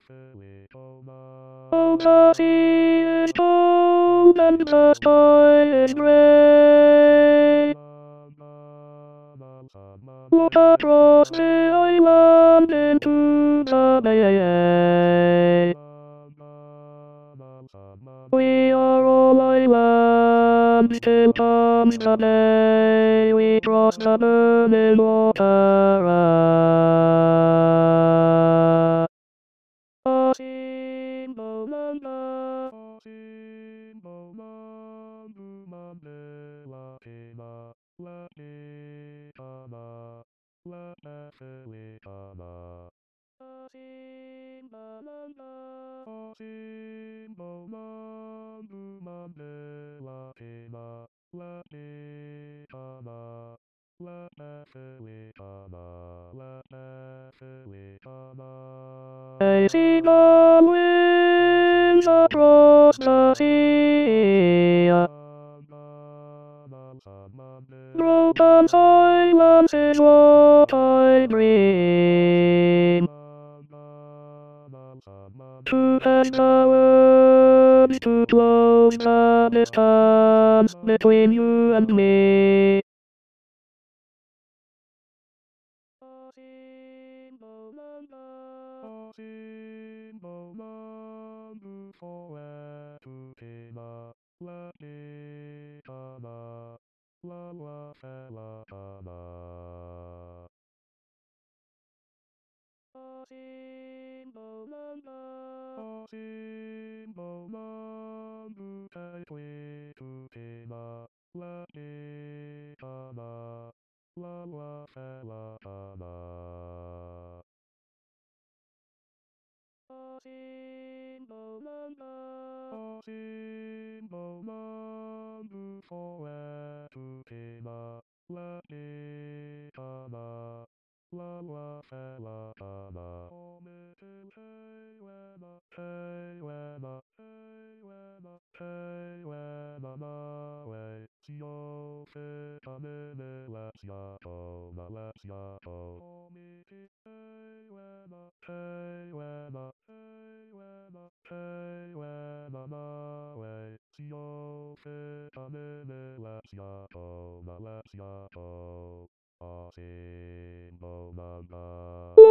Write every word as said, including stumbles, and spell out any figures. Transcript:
Oh, the sea is cold and the sky is gray. Look across the island into the bay. We are all islands till comes the day we cross the burning water. Asimbo manda, asimbo mandu mande la pena, la pena, la pena. Asimbo manda, asimbo mandu mande la pena, la pena. La Pefelicana, La Pefelicana. I see the winds across the sea. Broken silence is what I dream. To pass the words to close the distance between you and me. Asimbo manda, asimbo mandu foe tu pena, la ni kana, la la fe la kana. Asimbo manda, asimbo mandu kai tui tu pena, la ni kana. La la fe la kana. Asimbo manda, asimbo mandu foe tu pena, la ni kana. La la fe la kana. Ome te hey wena, hey wena, hey wena, hey wena na we. Sio fe kamene let's yato na let's yato. Ome te hey wena, hey wena, hey wena, hey wena na we. Sio fe kamene let's yato na let's yato. Asimbo manda.